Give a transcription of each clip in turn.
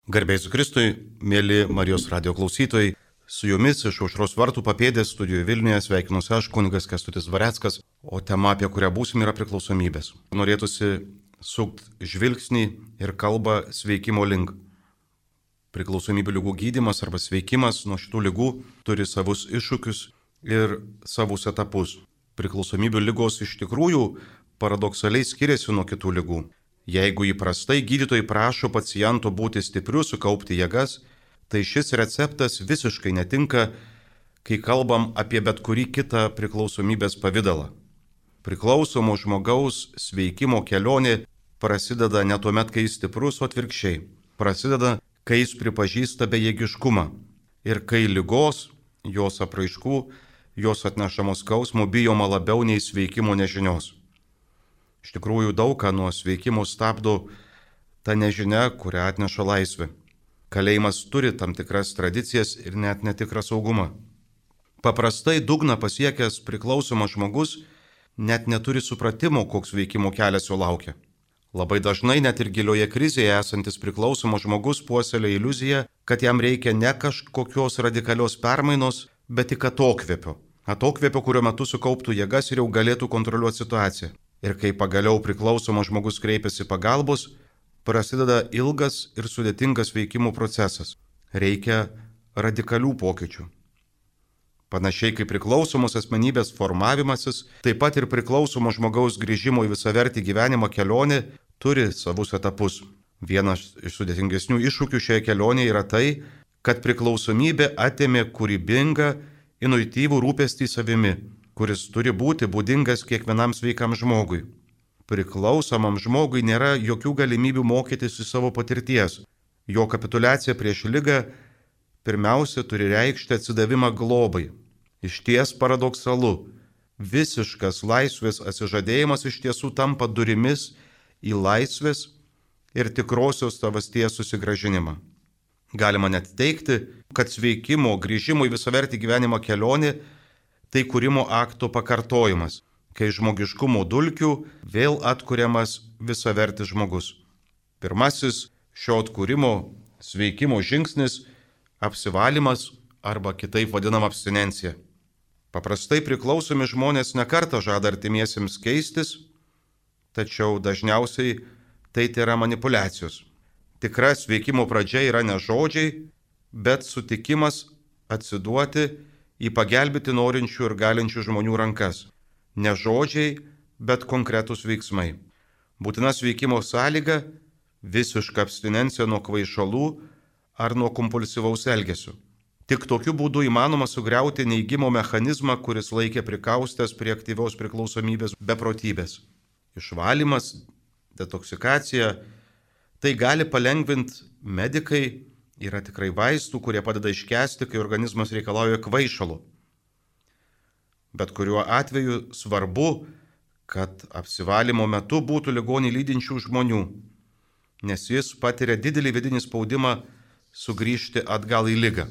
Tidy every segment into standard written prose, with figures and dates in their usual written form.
Garbėjus Kristui, mėly Marijos radio klausytojai, su jumis iš Aušros vartų papėdės studijoje Vilniuje sveikinuosi aš, kunigas Kęstutis Dvareckas, o tema, apie kurią būsim, yra priklausomybės. Norėtųsi sukti žvilgsnį ir kalbą sveikimo link. Priklausomybių ligų gydymas arba sveikimas nuo šitų ligų turi savus iššūkius ir savus etapus. Priklausomybių ligos iš tikrųjų paradoksaliai skiriasi nuo kitų ligų. Jeigu įprastai gydytojai prašo paciento būti stipriu, sukaupti jėgas, tai šis receptas visiškai netinka, kai kalbam apie bet kurį kitą priklausomybės pavidalą. Priklausomo žmogaus sveikimo kelionė prasideda ne tuomet, kai jis stiprus, o atvirkščiai. Prasideda, kai jis pripažįsta bejėgiškumą ir kai ligos, jos apraiškų, jos atnešamos skausmo bijoma labiau nei sveikimo nežinios. Iš tikrųjų daug ką nuo sveikimo stabdo ta nežinia, kurią atneša laisvė. Kalėjimas turi tam tikras tradicijas ir net netikrą saugumą. Paprastai dugną pasiekęs priklausomas žmogus net neturi supratimo, koks veikimo kelias jo laukia. Labai dažnai net ir gilioje krizėje esantis priklausomas žmogus puoselėja iliuziją, kad jam reikia ne kažkokios radikalios permainos, bet tik atokvėpio. Atokvėpio, kurio metu sukauptų jėgas ir jau galėtų kontroliuoti situaciją. Ir kai pagaliau priklausomas žmogus kreipiasi pagalbos, prasideda ilgas ir sudėtingas veikimo procesas. Reikia radikalių pokyčių. Panašiai kaip priklausomos asmenybės formavimasis, taip pat ir priklausomo žmogaus grįžimo į visavertį gyvenimą kelionė turi savus etapus. Vienas iš sudėtingesnių iššūkių šioje kelionėje yra tai, kad priklausomybė atėmė kūrybingą, intuityvų rūpestį savimi, kuris turi būti būdingas kiekvienam sveikam žmogui. Priklausomam žmogui nėra jokių galimybių mokytis iš savo patirties. Jo kapituliacija prieš ligą pirmiausia turi reikšti atsidavimą globai. Išties paradoksalu, visiškas laisvės atsižadėjimas iš tiesų tampa durimis į laisvės ir tikrosios savasties susigrąžinimą. Galima net teigti, kad sveikimo, grįžimo į visavertį gyvenimo kelionė tai kūrimo akto pakartojimas, kai žmogiškumo dulkių vėl atkuriamas visavertis žmogus. Pirmasis šio atkūrimo sveikimo žingsnis – apsivalymas arba kitaip vadinama abstinencija. Paprastai priklausomi žmonės nekartą žada artimiesiems keistis, tačiau dažniausiai tai yra manipuliacijos. Tikra sveikimo pradžia yra ne žodžiai, bet sutikimas atsiduoti į pagelbėti norinčių ir galinčių žmonių rankas. Ne žodžiai, bet konkretūs veiksmai. Būtina sveikimo sąlyga – visiška abstinencija nuo kvaišalų ar nuo kompulsyvaus elgesio. Tik tokiu būdu įmanoma sugriauti neigimo mechanizmą, kuris laikė prikaustęs prie aktyvios priklausomybės beprotybės. Išvalymas, detoksikacija – tai gali palengvinti medikai. Yra tikrai vaistų, kurie padeda iškęsti, kai organizmas reikalauja kvaišalo. Bet kuriuo atveju svarbu, kad apsivalymo metu būtų ligonį lydinčių žmonių, nes jis patiria didelį vidinį spaudimą sugrįžti atgal į ligą.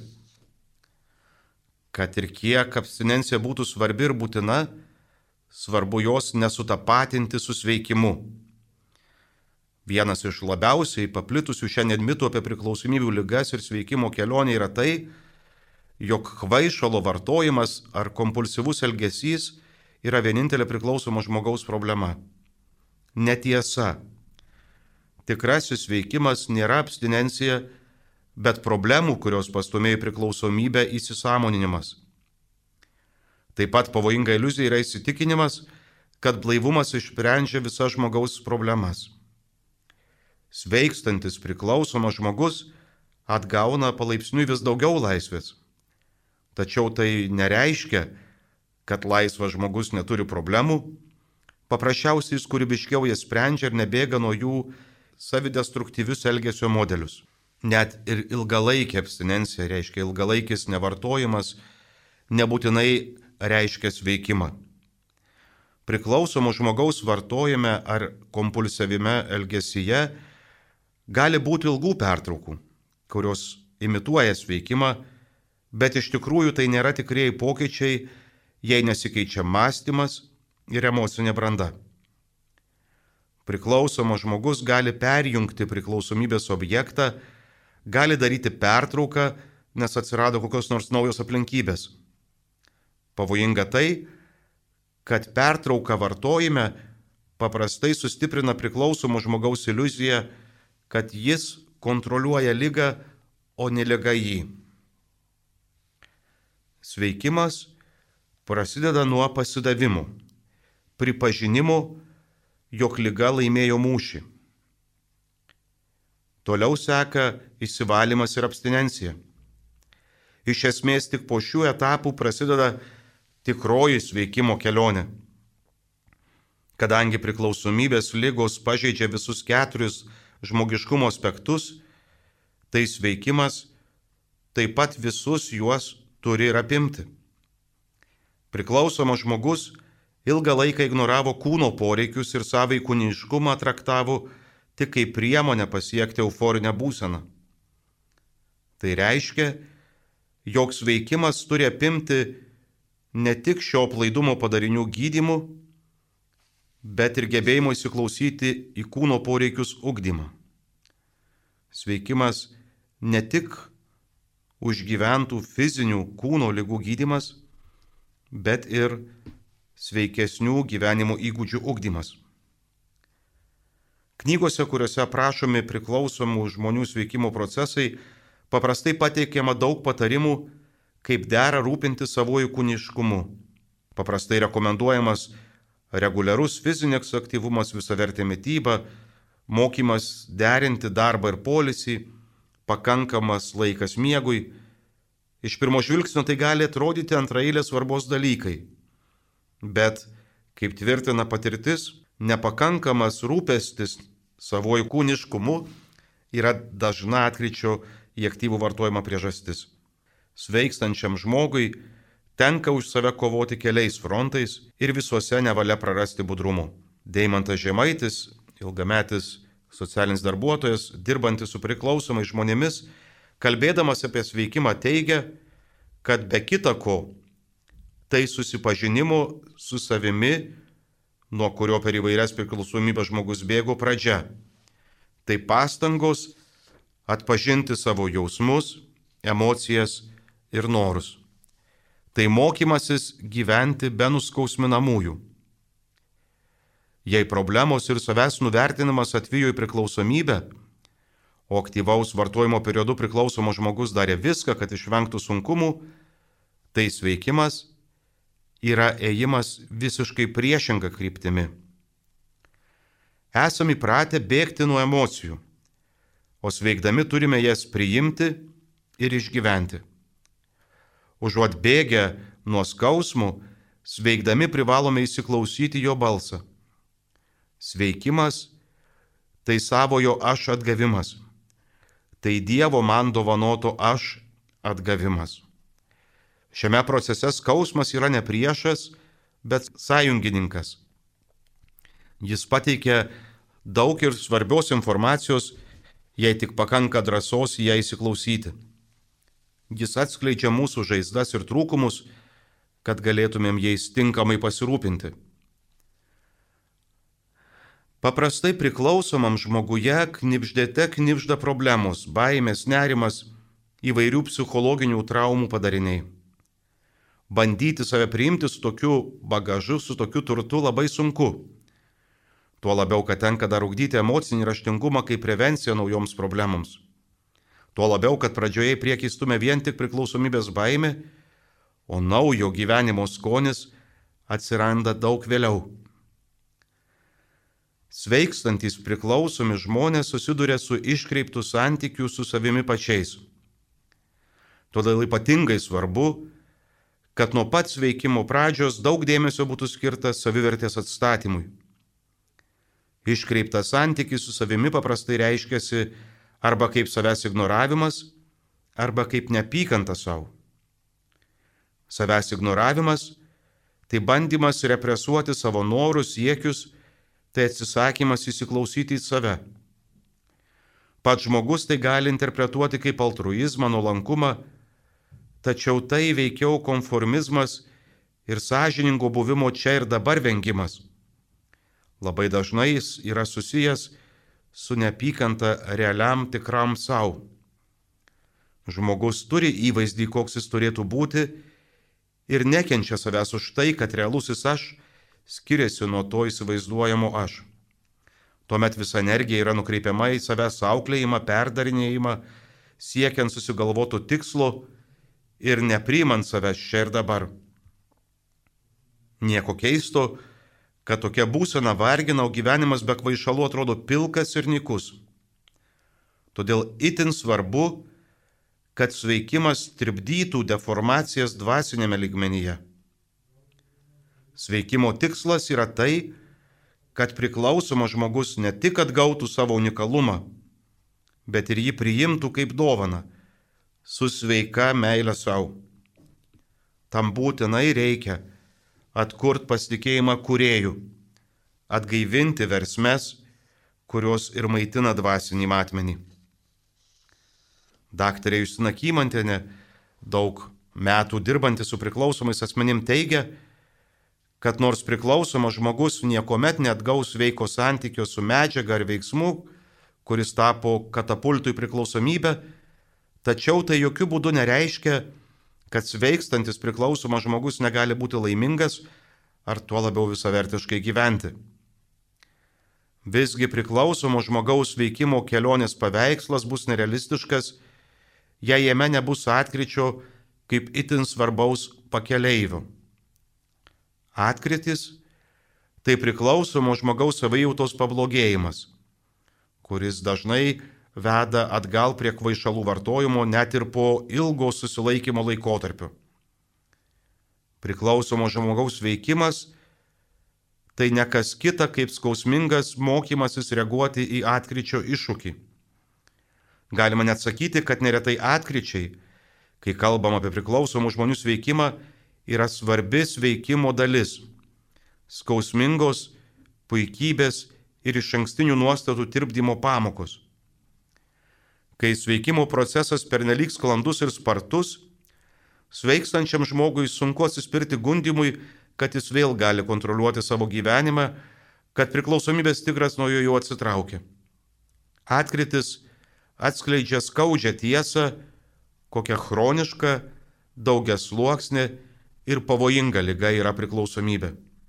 Kad ir kiek abstinencija būtų svarbi ir būtina, svarbu jos nesutapatinti su sveikimu. Vienas iš labiausiai paplitusių šiandien mitų apie priklausomybių ligas ir sveikimo kelionę yra tai, jog kvaišalo vartojimas ar kompulsyvus elgesys yra vienintelė priklausomo žmogaus problema. Netiesa. Tikrasis sveikimas nėra abstinencija, bet problemų, kurios pastumėjo priklausomybę, įsisąmoninimas. Taip pat pavojinga iliuzija yra įsitikinimas, kad blaivumas išsprendžia visas žmogaus problemas. Sveikstantis priklausomas žmogus atgauna palaipsniui vis daugiau laisvės. Tačiau tai nereiškia, kad laisvas žmogus neturi problemų. Paprasčiausiai jis kūrybiškiau jas sprendžia ir nebėga nuo jų savidestruktyvius elgesio modelius. Net ir ilgalaikė abstinencija reiškia ilgalaikis nevartojimas, nebūtinai reiškia sveikimą. Priklausomo žmogaus vartojime ar kompulsyvime elgesyje gali būti ilgų pertraukų, kurios imituoja sveikimą, bet iš tikrųjų tai nėra tikrieji pokyčiai, jei nesikeičia mąstymas ir emocinė branda. Priklausomas žmogus gali perjungti priklausomybės objektą, gali daryti pertrauką, nes atsirado kokios nors naujos aplinkybės. Pavojinga tai, kad pertrauka vartojime paprastai sustiprina priklausomo žmogaus iliuziją, kad jis kontroliuoja ligą, o ne liga jį. Sveikimas prasideda nuo pasidavimo, pripažinimo, jog liga laimėjo mūšį. Toliau seka išsivalymas ir abstinencija. Iš esmės tik po šių etapų prasideda tikroji sveikimo kelionė. Kadangi priklausomybės ligos pažeidžia visus 4 žmogiškumo aspektus, tai sveikimas taip pat visus juos turi ir apimti. Priklausomas žmogus ilgą laiką ignoravo kūno poreikius ir savai kūniškumą traktavo tik kaip priemonę pasiekti euforinę būseną. Tai reiškia, jog sveikimas turi apimti ne tik šio aplaidumo padarinių gydymų, bet ir gebėjimo įsiklausyti į kūno poreikius ugdymą. Sveikimas ne tik užgyventų fizinių kūno ligų gydymas, bet ir sveikesnių gyvenimo įgūdžių ugdymas. Knygose, kuriuose aprašomi priklausomų žmonių sveikimo procesai, paprastai pateikiama daug patarimų, kaip dera rūpinti savojų kūniškumu. Paprastai rekomenduojamas reguliarus fizinis aktyvumas, visavertė mityba, mokymas derinti darbą ir poilsį, pakankamas laikas miegui. Iš pirmo žvilgsnio tai gali atrodyti antraeilės svarbos dalykai. Bet, kaip tvirtina patirtis, nepakankamas rūpestis savojų kūniškumu yra dažna atkryčio į aktyvų vartojimą priežastis. Sveikstančiam žmogui tenka už save kovoti keliais frontais ir visuose nevalia prarasti budrumo. Deimantas Žemaitis, ilgametis socialinis darbuotojas, dirbantis su priklausomais žmonėmis, kalbėdamas apie sveikimą teigia, kad be kita ko, tai susipažinimo su savimi, nuo kurio per įvairias priklausomybės žmogus bėgo pradžia. Tai pastangos atpažinti savo jausmus, emocijas ir norus. Tai mokymasis gyventi be nuskausminamųjų. Jei problemos ir savęs nuvertinimas atvijo į priklausomybę, o aktyvaus vartojimo periodu priklausomas žmogus darė viską, kad išvengtų sunkumų, tai sveikimas yra ėjimas visiškai priešinga kryptimi. Esame įpratę bėgti nuo emocijų, o sveikdami turime jas priimti ir išgyventi. Užuot bėgę nuo skausmų, sveikdami privalome įsiklausyti jo balsą. Sveikimas – tai savojo aš atgavimas. Tai Dievo man dovanoto aš atgavimas. Šiame procese skausmas yra ne priešas, bet sąjungininkas. Jis pateikia daug ir svarbios informacijos, jei tik pakanka drąsos į ją įsiklausyti. Jis atskleidžia mūsų žaizdas ir trūkumus, kad galėtumėm jais tinkamai pasirūpinti. Paprastai priklausomam žmoguje knibždėte knibžda problemos, baimės, nerimas, įvairių psichologinių traumų padariniai. Bandyti save priimti su tokiu bagažu, su tokiu turtu labai sunku. Tuo labiau, kad tenka dar ugdyti emocinį raštingumą kaip prevenciją naujoms problemoms. Tuo labiau, kad pradžioje į priekį stumia vien tik priklausomybės baimė, o naujo gyvenimo skonis atsiranda daug vėliau. Sveikstantys priklausomi žmonės susiduria su iškreiptų santykių su savimi pačiais. Todėl ypatingai svarbu, kad nuo pat sveikimo pradžios daug dėmesio būtų skirta savivertės atstatymui. Iškreiptas santykis su savimi paprastai reiškiasi arba kaip savęs ignoravimas, arba kaip neapykanta savo. Savęs ignoravimas – tai bandymas represuoti savo norus, siekius, tai atsisakymas įsiklausyti į save. Pats žmogus tai gali interpretuoti kaip altruizmą, nuolankumą, tačiau tai veikiau konformizmas ir sąžiningo buvimo čia ir dabar vengimas. Labai dažnai jis yra susijęs su neapykanta realiam tikram savo. Žmogus turi įvaizdį, koks jis turėtų būti ir nekenčia savęs už tai, kad realusis aš skiriasi nuo to įsivaizduojamo aš. Tuomet visa energija yra nukreipiama į savęs auklėjimą, perdarinėjimą, siekiant susigalvotų tikslo ir nepriimant savęs čia ir dabar. Nieko keisto, kad tokia būsena vargina, o gyvenimas be kvaišalų atrodo pilkas ir nykus. Todėl itin svarbu, kad sveikimas trikdytų deformacijas dvasinėme lygmenyje. Sveikimo tikslas yra tai, kad priklausomas žmogus ne tik atgautų savo unikalumą, bet ir jį priimtų kaip dovaną, su sveika meile savo. Tam būtinai reikia atkurti pasitikėjimą kūrėju, atgaivinti versmes, kurios ir maitina dvasinį matmenį. Daktarė Justina Kymantienė, daug metų dirbanti su priklausomais asmenim, teigia, kad nors priklausomas žmogus niekuomet neatgaus sveiko santykio su medžiaga ar veiksmu, kuris tapo katapultų į priklausomybę, tačiau tai jokių būdų nereiškia, kad sveikstantis priklausomas žmogus negali būti laimingas ar tuo labiau visavertiškai gyventi. Visgi priklausomo žmogaus veikimo kelionės paveikslas bus nerealistiškas, jei jame nebus atkryčio kaip itin svarbaus pakeleivio. Atkrytis – tai priklausomo žmogaus savijautos pablogėjimas, kuris dažnai veda atgal prie kvaišalų vartojimo net ir po ilgo susilaikymo laikotarpio. Priklausomo žmogaus veikimas – tai ne kas kita kaip skausmingas mokymasis reaguoti į atkryčio iššūkį. Galima net sakyti, kad neretai atkryčiai, kai kalbam apie priklausomų žmonių sveikimą, yra svarbi sveikimo dalis – skausmingos, puikybės ir išankstinių nuostatų tirpdymo pamokos. Kai sveikimo procesas pernelyg sklandus ir spartus, sveikstančiam žmogui sunku atsispirti gundymui, kad jis vėl gali kontroliuoti savo gyvenimą, kad priklausomybės tigras nuo jo jau atsitraukia. Atkrytis atskleidžia skaudžią tiesą, kokia chroniška, daugiasluoksnė ir pavojinga liga yra priklausomybė.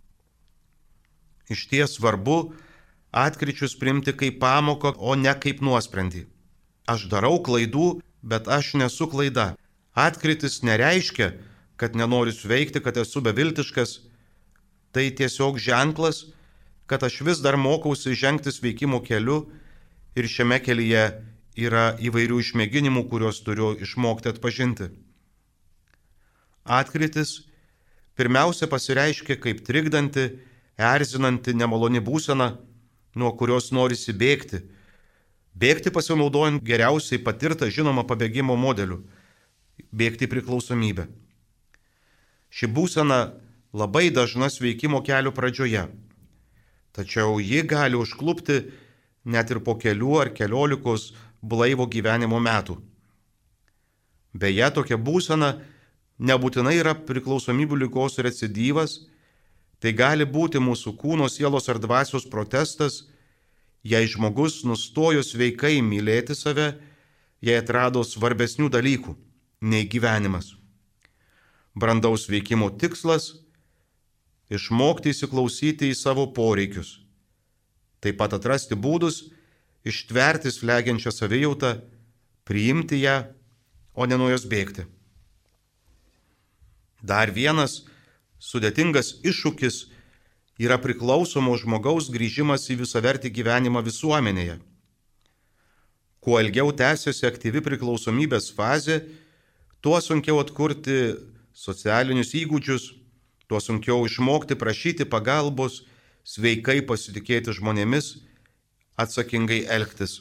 Išties svarbu atkryčius priimti kaip pamoką, o ne kaip nuosprendį. Aš darau klaidų, bet aš nesu klaida. Atkrytis nereiškia, kad nenoriu sveikti, kad esu beviltiškas. Tai tiesiog ženklas, kad aš vis dar mokausi žengti sveikimo keliu ir šiame kelyje yra įvairių išmėginimų, kuriuos turiu išmokti atpažinti. Atkrytis pirmiausia pasireiškia kaip trikdanti, erzinanti, nemaloni būsena, nuo kurios norisi bėgti. Bėgti pasinaudojant geriausiai patirtą žinomą pabėgimo modeliu – bėgti priklausomybę. Ši būsena labai dažna sveikimo kelio pradžioje, tačiau ji gali užklupti net ir po kelių ar keliolikos blaivo gyvenimo metų. Beje, tokia būsena nebūtinai yra priklausomybių ligos recidyvas, tai gali būti mūsų kūno, sielos ar dvasios protestas, jei žmogus nustojo sveikai mylėti save, jei atrado svarbesnių dalykų nei gyvenimas. Brandaus veikimo tikslas – išmokti įsiklausyti į savo poreikius, taip pat atrasti būdus ištverti slegiančią savijautą, priimti ją, o ne nuo jos bėgti. Dar vienas sudėtingas iššūkis yra priklausomo žmogaus grįžimas į visavertį gyvenimą visuomenėje. Kuo ilgiau tęsiasi aktyvi priklausomybės fazė, tuo sunkiau atkurti socialinius įgūdžius, tuo sunkiau išmokti prašyti pagalbos, sveikai pasitikėti žmonėmis, atsakingai elgtis.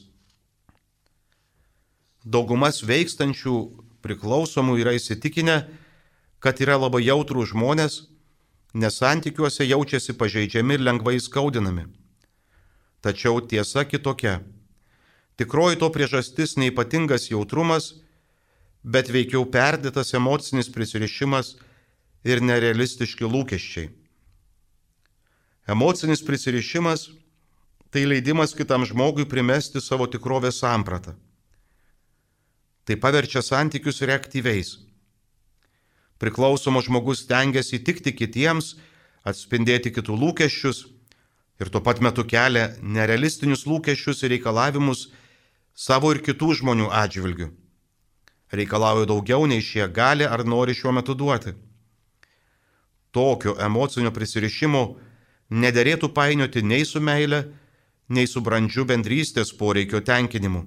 Dauguma sveikstančių priklausomų yra įsitikinę, kad yra labai jautrų žmonės, nes santykiuose jaučiasi pažeidžiami ir lengvai skaudinami. Tačiau tiesa kitokia. Tikroji to priežastis neypatingas jautrumas, bet veikiau perdėtas emocinis prisirišimas ir nerealistiški lūkesčiai. Emocinis prisirišimas – tai leidimas kitam žmogui primesti savo tikrovės sampratą. Tai paverčia santykius reaktyviais. Priklausomas žmogus stengiasi įtikti kitiems, atspindėti kitų lūkesčius ir tuo pat metu kelia nerealistinius lūkesčius ir reikalavimus savo ir kitų žmonių atžvilgių. Reikalauja daugiau, nei šie gali ar nori šiuo metu duoti. Tokio emocinio prisirišimo nederėtų painioti nei su meile, nei su brandžiu bendrystės poreikio tenkinimu.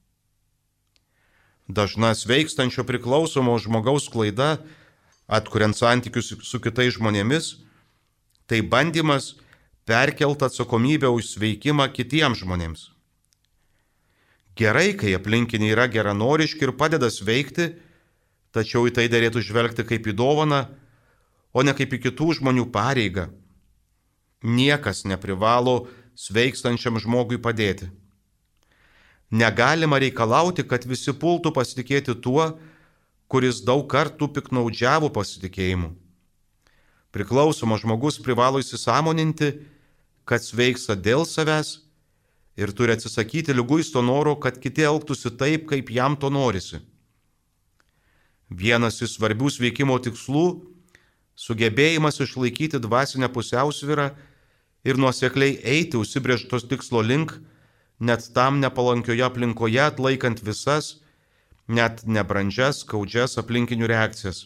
Dažna sveikstančio priklausomo žmogaus klaida, atkuriant santykius su kitais žmonėmis, tai bandymas perkelti atsakomybę už sveikimą kitiems žmonėms. Gerai, kai aplinkiniai yra geranoriški ir padeda sveikti, tačiau į tai derėtų žvelgti kaip į dovaną, o ne kaip į kitų žmonių pareigą. Niekas neprivalo sveikstančiam žmogui padėti. Negalima reikalauti, kad visi pultų pasitikėti tuo, kuris daug kartų piknaudžiavo pasitikėjimu. Priklausomas žmogus privalo įsisąmoninti, kad sveiksta dėl savęs ir turi atsisakyti liguisto noro, kad kiti elgtųsi taip, kaip jam to norisi. Vienas iš svarbių sveikimo tikslų - sugebėjimas išlaikyti dvasinę pusiausvyrą ir nuosekliai eiti užsibrėžtos tikslo link, net tam nepalankioje aplinkoje atlaikant visas, net nebrandžias, skaudžias aplinkinių reakcijas.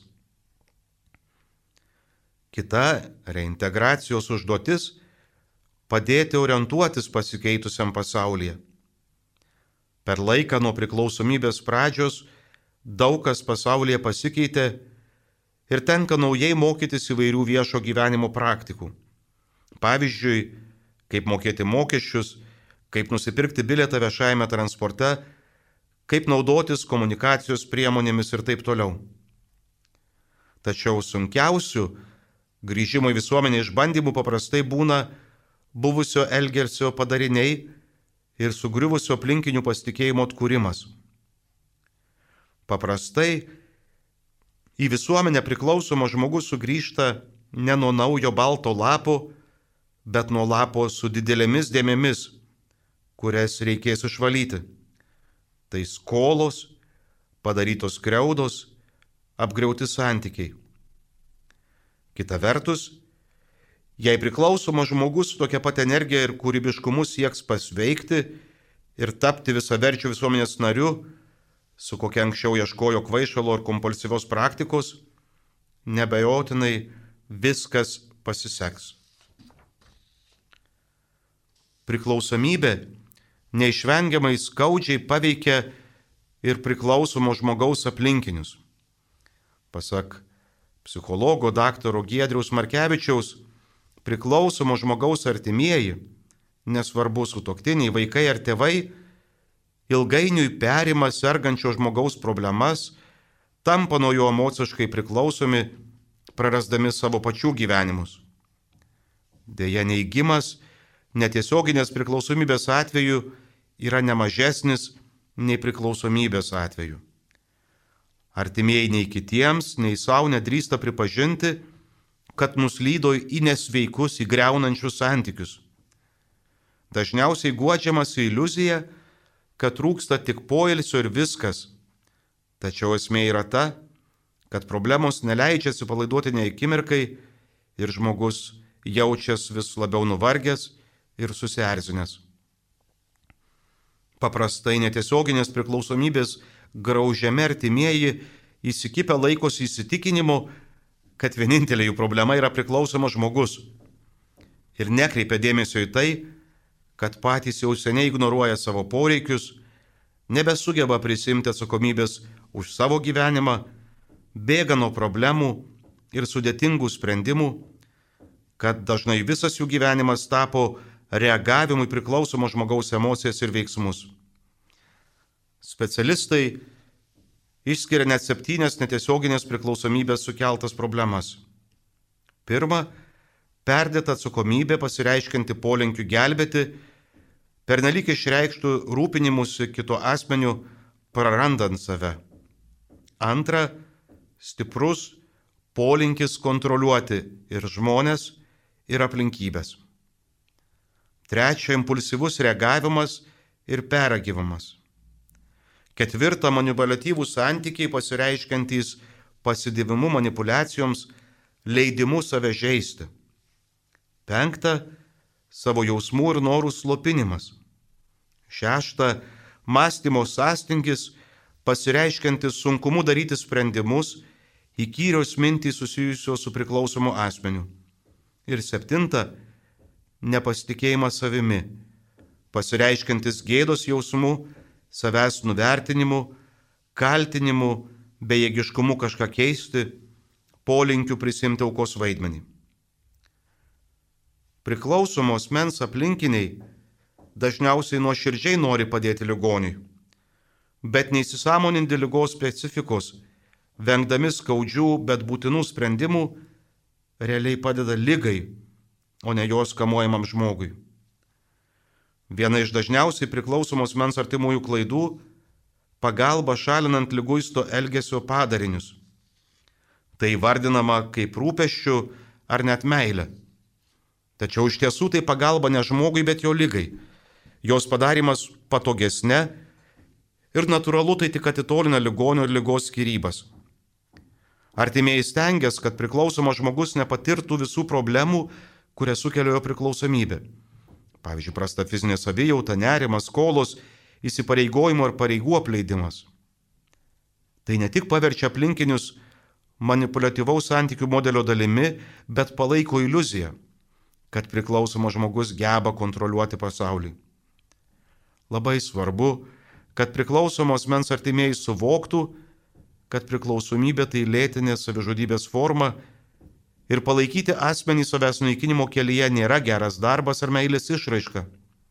Kita reintegracijos užduotis - padėti orientuotis pasikeitusiam pasaulyje. Per laiką nuo priklausomybės pradžios daug kas pasaulyje pasikeitė ir tenka naujai mokytis įvairių viešo gyvenimo praktikų. Pavyzdžiui, kaip mokėti mokesčius, kaip nusipirkti bilietą viešajame transporte, kaip naudotis komunikacijos priemonėmis ir taip toliau. Tačiau sunkiausių grįžimo į visuomenę išbandymų paprastai būna buvusio elgesio padariniai ir sugriuvusio aplinkinių pasitikėjimo atkūrimas. Paprastai į visuomenę priklausomas žmogus sugrįžta ne nuo naujo balto lapo, bet nuo lapo su didelėmis dėmėmis, kurias reikės išvalyti. Tai skolos, padarytos skriaudos, apgriauti santykiai. Kita vertus, jei priklausomas žmogus su tokia pat energija ir kūrybiškumu sieks pasveikti ir tapti visaverčiu visuomenės nariu, su kokia anksčiau ieškojo kvaišalo ir kompulsyvios praktikos, nebejotinai viskas pasiseks. Priklausomybė neišvengiamai skaudžiai paveikia ir priklausomo žmogaus aplinkinius. Pasak psichologo daktaro Giedriaus Markevičiaus, priklausomo žmogaus artimieji, nesvarbu sutuoktiniai, vaikai ar tėvai, ilgainiui perima sergančio žmogaus problemas, tampa nuo jo emociškai priklausomi, prarasdami savo pačių gyvenimus. Deja, neigimas netiesioginės priklausomybės atveju yra nemažesnis nei priklausomybės atveju. Artimieji nei kitiems, nei savo nedrįsta pripažinti, kad nuslydo į nesveikus, įgriaunančius santykius. Dažniausiai guodžiamasi iliuzija, kad trūksta tik poilsio ir viskas. Tačiau esmė yra ta, kad problemos neleidžia atsipalaiduoti nei akimirkai ir žmogus jaučiasi vis labiau nuvargęs ir susierzinęs. Paprastai netiesioginės priklausomybės graužiami artimieji įsikibę laikosi įsitikinimu, kad vienintelė jų problema yra priklausomas žmogus ir nekreipia dėmesio į tai, kad patys jau seniai ignoruoja savo poreikius, nebesugeba prisimti atsakomybės už savo gyvenimą, bėga nuo problemų ir sudėtingų sprendimų, kad dažnai visas jų gyvenimas tapo reagavimui priklausomo žmogaus emocijas ir veiksmus. Specialistai išskiria net 7 netiesioginės priklausomybės sukeltas problemas. Pirma, perdėta atsakomybė pasireiškianti polinkiu gelbėti, pernelyg išreikštų rūpinimusi kito asmeniu, prarandant save. Antra, stiprus polinkis kontroliuoti ir žmonės, ir aplinkybės. Trečia, impulsyvus reagavimas ir pergyvenimas. 4. Manipuliatyvūs santykiai pasireiškiantys pasidavimu manipulacijoms, leidimu save žeisti. 5. Savo jausmų ir norų slopinimas. 6. Mąstymo sąstingis pasireiškiantis sunkumu daryti sprendimus, įkyrios mintys susijusios su priklausomu asmeniu. Ir 7. Nepasitikėjimas savimi, pasireiškiantis gėdos jausmu, savęs nuvertinimu, kaltinimu, bejėgiškumu kažką keisti, polinkiu prisimti aukos vaidmenį. Priklausomos asmens aplinkiniai dažniausiai nuoširdžiai nori padėti ligoniui, bet neįsisąmoninti ligos specifikos, vengdami skaudžių, bet būtinų sprendimų, realiai padeda ligai, o ne jos kamuojamam žmogui. Viena iš dažniausiai priklausomos asmens artimųjų klaidų - pagalba šalinant liguisto elgesio padarinius. Tai vardinama kaip rūpesčių ar net meilė. Tačiau iš tiesų tai pagalba ne žmogui, bet jo ligai. Jos padarimas patogesne ir natūralu tai tik atitolina ligonio ir ligos skyrybas. Artimieji stengiasi, kad priklausomas žmogus nepatirtų visų problemų, kurias sukelia jo priklausomybė. Pavyzdžiui, prasta fizinė savijauta, nerimas, skolos, įsipareigojimo ir pareigų apleidimas. Tai ne tik paverčia aplinkinius manipuliatyvaus santykių modelio dalimi, bet palaiko iliuziją, kad priklausomas žmogus geba kontroliuoti pasaulį. Labai svarbu, kad priklausomos asmens artimieji suvoktų, kad priklausomybė tai lėtinė savižudybės forma ir palaikyti asmenį savęs naikinimo kelyje nėra geras darbas ar meilės išraiška.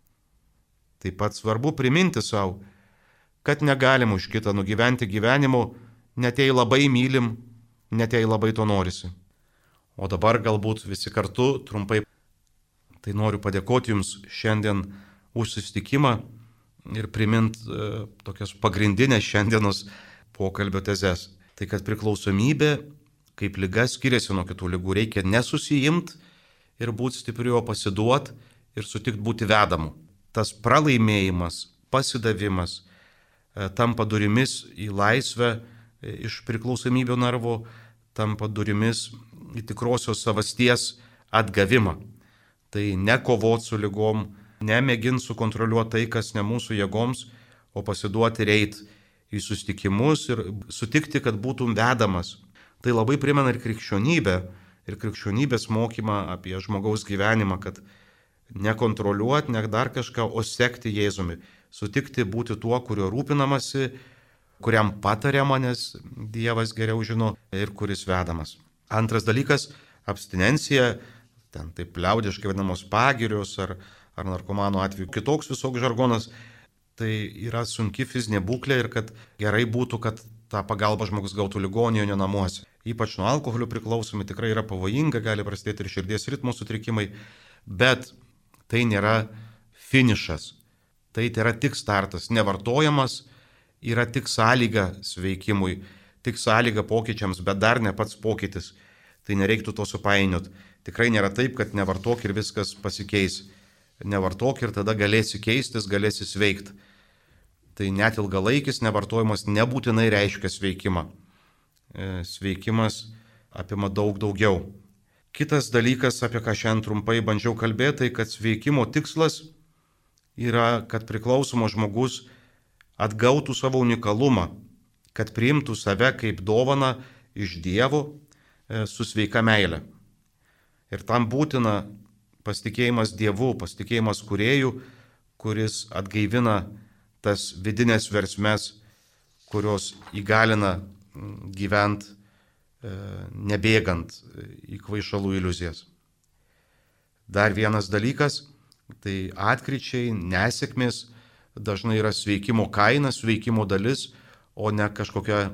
Taip pat svarbu priminti savo, kad negalim už kitą nugyventi gyvenimo, net jei labai mylim, net jei labai to norisi. O dabar galbūt visi kartu trumpai. Tai noriu padėkoti Jums šiandien už susitikimą ir primint tokias pagrindinės šiandienos pokalbio tezes. Tai kad priklausomybė kaip liga skiriasi nuo kitų ligų, reikia nesusijimti ir būti stipriu, pasiduoti ir sutikti būti vedamu. Tas pralaimėjimas, pasidavimas tampa durimis į laisvę iš priklausomybių narvo, tampa durimis į tikrosios savasties atgavimą. Tai ne kovot su ligom, ne mėgint sukontroliuoti tai, kas ne mūsų jėgoms, o pasiduoti ir eiti į susitikimus ir sutikti, kad būtum vedamas. Tai labai primena ir krikščionybę, ir krikščionybės mokymą apie žmogaus gyvenimą, kad nekontroliuoti, ne dar kažką, o sekti Jėzumi. Sutikti būti tuo, kurio rūpinamasi, kuriam patariama, nes Dievas geriau žino ir kuris vedamas. Antras dalykas - abstinencija, ten taip liaudiškai vadinamos pagirios ar narkomano atveju kitoks visoks žargonas. Tai yra sunki fizinė būklė ir kad gerai būtų, kad tą pagalbą žmogus gautų ligoninėje, ne namuose. Ypač nuo alkoholio priklausomi tikrai yra pavojinga, gali prasidėti ir širdies ritmo sutrikimai, bet tai nėra finišas. Tai yra tik startas. Nevartojamas yra tik sąlyga sveikimui, tik sąlyga pokyčiams, bet dar ne pats pokytis. Tai nereiktų to supainioti. Tikrai nėra taip, kad nevartok ir viskas pasikeis. Nevartok ir tada galėsi keistis, galėsi sveikti. Tai net ilgalaikis nevartojimas nebūtinai reiškia sveikimą. Sveikimas apima daug daugiau. Kitas dalykas, apie ką šiandien trumpai bandžiau kalbėti, tai kad sveikimo tikslas yra, kad priklausomas žmogus atgautų savo unikalumą, kad priimtų save kaip dovaną iš Dievo su sveika meile. Ir tam būtina pasitikėjimas Dievu, pasitikėjimas Kūrėju, kuris atgaivina tas vidinės versmes, kurios įgalina gyventi nebėgant į kvaišalų iliuzijas. Dar vienas dalykas, tai atkryčiai, nesėkmės dažnai yra sveikimo kaina, sveikimo dalis, o ne kažkokia,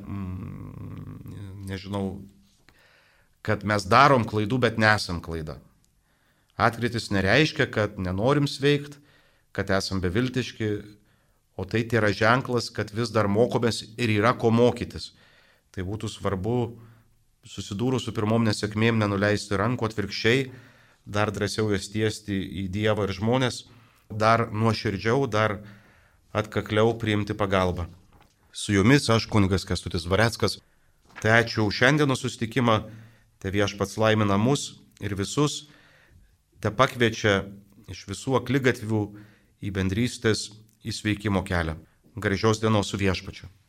nežinau, kad mes darom klaidų, bet nesam klaida. Atkrytis nereiškia, kad nenorim sveikti, kad esam beviltiški, o tai yra ženklas, kad vis dar mokomės ir yra ko mokytis. Tai būtų svarbu susidūrus su pirmom nesėkmėm nenuleisti rankų, atvirkščiai, dar drąsiau jas tiesti į Dievą ir žmonės, dar nuoširdžiau, dar atkakliau priimti pagalbą. Su jumis aš kunigas Kęstutis Dvareckas. Tai ačiū už šiandienos susitikimą. Te Viešpats laimina mus ir visus. Te pakviečia iš visų akligatvių į bendrystės, į sveikimo kelią. Gražios dienos su Viešpačiu.